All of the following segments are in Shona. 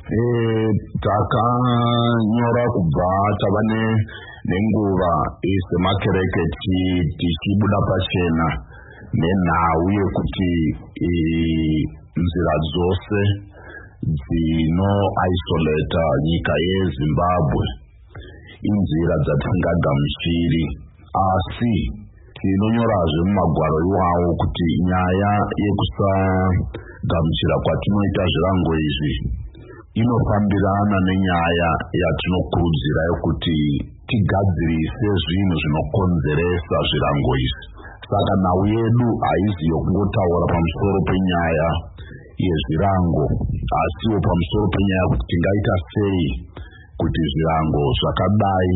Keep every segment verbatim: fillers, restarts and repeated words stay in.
Eh takanyora kubva tabane nenguva isemakereketi tichibuda pachena nenhau yekuti nzira dzose dzinoisolata nyika yeZimbabwe inzira dzatisingagamuchiri, asi tinonyorazve mumagwaro iwawo kuti nyaya yekusagamuchira kwatinoita zvirango izvi inofambirana nenyaya yatinokurudzira yekuti tigadzirise zvinhu zvinokonzeresa zvirango izvi. Saka nhau yedu haizi yokungotaura pamusoro penyaya yezvirango, asiwo pamusoro penyaya kuti tingaita sei kuti zvirango zvakadai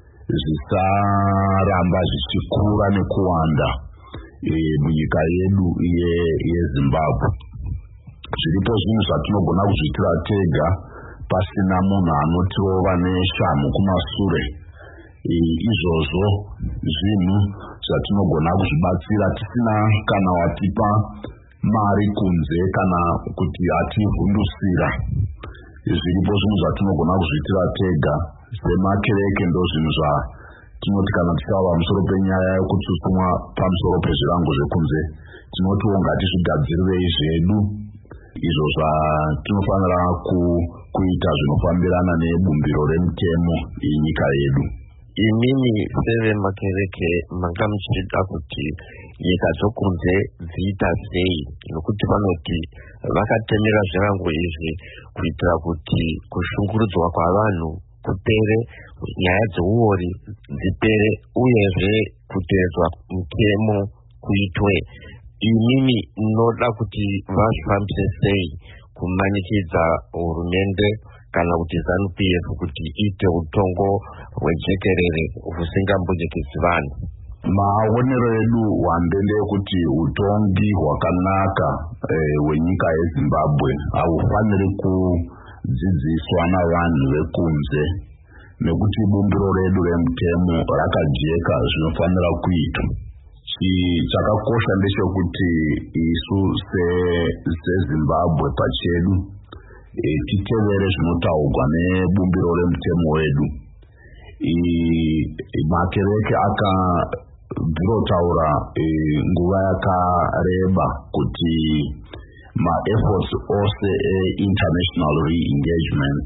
zvisaramba zvichikura nekuwanda e, munyika yedu yeZimbabwe. Zviripo zvinhu zvatinogona kuzviitira tega pasina munhu anotirova neshamu kumashure. E, izvozvo zvinhu zvatinogona kuzvibatsira tisina kana watipa mari kunze kana kuti ativhundusira. Zviripo zvinhu zvatinogona kuzviitira tega semakereke, ndo zvinhu zvatinoti kana tichava pamusoro penyaya yekutsutsumwa pamusoro pezvirango zvekunze tinotiwo ngatizvigadzirirei zvedu izvo zvatinofanira ku, kuita zvinofambirana nebumbiro remutemo yenyika yedu. Imini sevemakereke manga muchida kuti nyika dzokunze dziita sei, nokuti vanoti vakatemera zvirango izvi kuitira kuti kushungurudzwa kwavanhu kupere, nyaya dzeuori dzipere, uyezve kuteedzwa mutemo kuitwe. Imini noda kuti vazvifambise sei kumanikidza hurumende kana kuti ZANU P F kuti iite utongo hwejekerere husingambojekesi vanhu. Maonero edu wambende kuti utongi hwakanaka hwenyika e, yeZimbabwe haufaniri kudzidziswa navanhu vekunze, nekuti bumbiro redu remutemo rakajeka zvinofanira kuitwa. Chakakosha ndechekuti isu seZimbabwe pachedu e, titevere zvinotaurwa nebumbiro remutemo wedu. Makereke akabvirotaura e, nguva yakareba kuti ma-efforts ose e-international re-engagement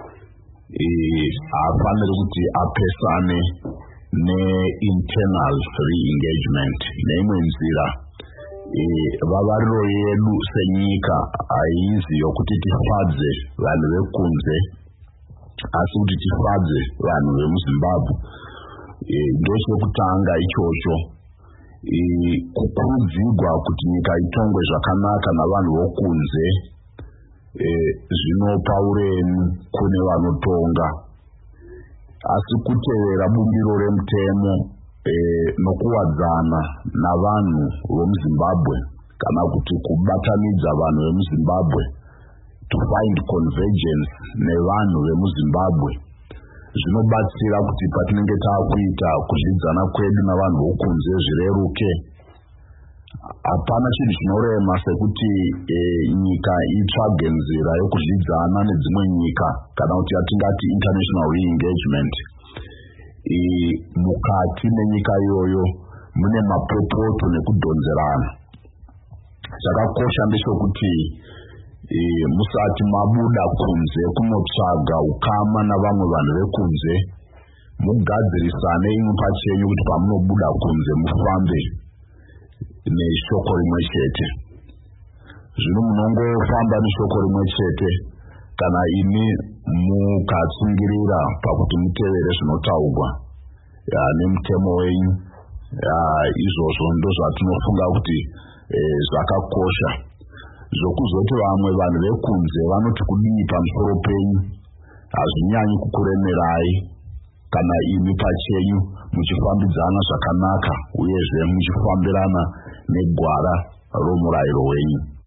haafaniri kuti apesane ne-internal re-engagement. Neimwe nzira e, vavariro yedu senyika haizi yokuti tifadze vanhu vekunze, asi kuti tifadze vanhu vemuZimbabwe. E, ndochekutanga ichocho. E, kukurudzirwa kuti nyika itongwe zvakanaka navanhu vokunze e, zvinopa uremu kune vanotonga, asi kutevera bumbiro remutemo e, nokuwadzana navanhu vomuZimbabwe kana kuti kubatanidza vanhu vemuZimbabwe to find convergence nevanhu vemuZimbabwe zvinobatsira kuti patinenge taakuita kuzvidzana kwedu navanhu vokunze zvireruke. Hapana chinhu chinorema sekuti e, nyika itsvage nzira yokuzvidzana nedzimwe nyika kana kuti yatingati international re-engagement. E, mukati menyika iyoyo mune mapopoto nekudhonzerana. Chakakosha ndechekuti e, musati mabuda kunze kunotsvaga ukama navamwe vanhu vekunze, mugadzirisane imwe pachenyu kuti pamunobuda kunze mufambe neshoko rimwe chete. Zvino munongofamba neshoko rimwe chete kana imi mukatsungirira pakuti mutevere zvinotaurwa nemutemo wenyu. Izvozvo ndozvatinofunga kuti e, zvakakosha. Zvokuzoti vamwe vanhu vekunze vanoti kudii pamusoro penyu hazvinyanyi kukuremerai kana imi pachenyu muchifambidzana zvakanaka uyezve muchifambirana negwara romurayiro wenyu.